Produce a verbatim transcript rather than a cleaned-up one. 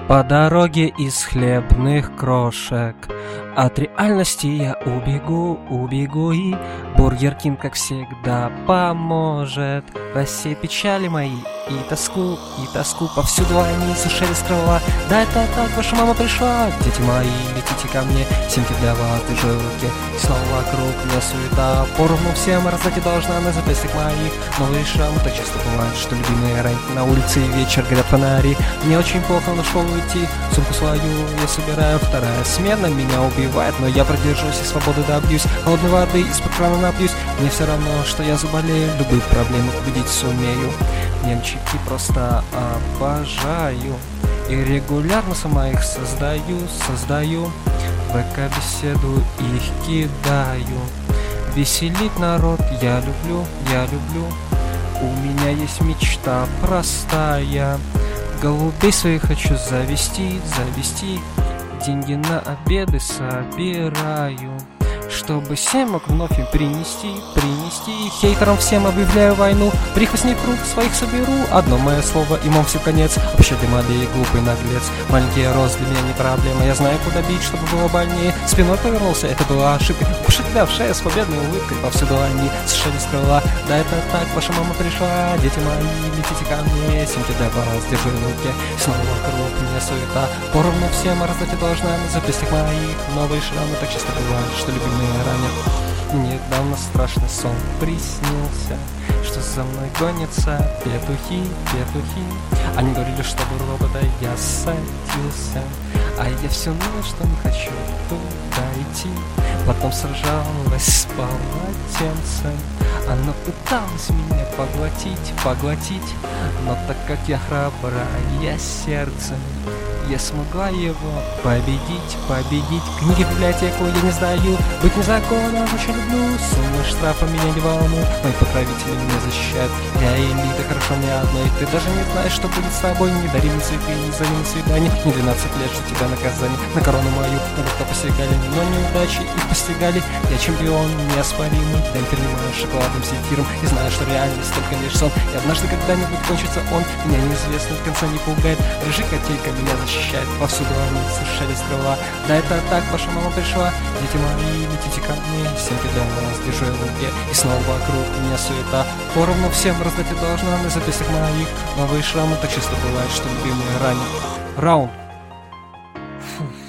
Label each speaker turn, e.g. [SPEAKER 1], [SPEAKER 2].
[SPEAKER 1] По дороге из хлебных крошек от реальности я убегу, убегу, и Бургер Кинг, как всегда, поможет рассеять печали мои и тоску, и тоску. Повсюду они сушили с крыла. Да это так, ваша мама пришла. Дети мои, летите ко мне, семки для вас держу в руке. И снова вокруг меня суета. Поровну всем раздать должна на запястьях моих новые шрамы. Так часто бывает, что любимые раньше на улице и вечер горят фонари. Мне очень плохо на школу идти, сумку свою я собираю. Вторая смена меня убивает, но я продержусь и свободы добьюсь. Холодной воды из-под крана напьюсь. Мне все равно, что я заболею, любые проблемы победить сумею. Немчики просто обожаю и регулярно сама их создаю, создаю. В ВК-беседу их кидаю. Веселить народ я люблю, я люблю. У меня есть мечта простая. Голубей своих хочу завести, завести. Деньги на обеды собираю, чтобы всем мог вновь им принести, принести. Хейтерам всем объявляю войну. Прихвостней круг своих соберу. Одно мое слово, и мом все конец. Вообще ты малей, глупый наглец. Маленький рост для меня не проблема. Я знаю, куда бить, чтобы было больнее. Спиной повернулся, это была ошибка. Уши тебя в шею с победной улыбкой. Повсюду они сшили с крыла. Да это так, ваша мама пришла. Дети мои, летите ко мне. Семки для вас, держу в руке. И снова вокруг меня суета. Поровну всем раздать и должна на запястьях моих новые шрамы. Так часто бывает, что любимые ранят. Недавно страшный сон приснился, что за мной гонятся петухи, петухи. Они говорили, что в робота я садился, а я все ныла, что не хочу туда идти. Потом сражалась с полотенцем. Оно пыталось меня поглотить, поглотить. Но так как я храбрая сердцем, я смогла его победить, победить. Книги в библиотеку я не сдаю. Быть незаконным очень люблю. Суммы штрафа меня не волнуют. Мои покровители меня защищают. Я элита, хорошо мне одной. Ты даже не знаешь, что будет с тобой. Не дари мне цветы, не зови на свидание. Не двенадцать лет, что тебя наказание. На корону мою на кто посягали, но неудачи их постигали. Я чемпион неоспоримый. Я не принимаю шоколадным зефиром и знаю, что реальность только лишь сон. И однажды когда-нибудь кончится он. Меня неизвестно в конце не пугает. Рыжий котейка меня защищает. Повсюду они сушили с крыла. Да это так, ваша мама пришла. Дети мои, летите ко мне. Семки для вас держу в руке. И снова вокруг меня суета. Поровну всем раздать и должна на запястьях моих новые шрамы. Так часто бывает, что любимые ранят. Раунд. Фу.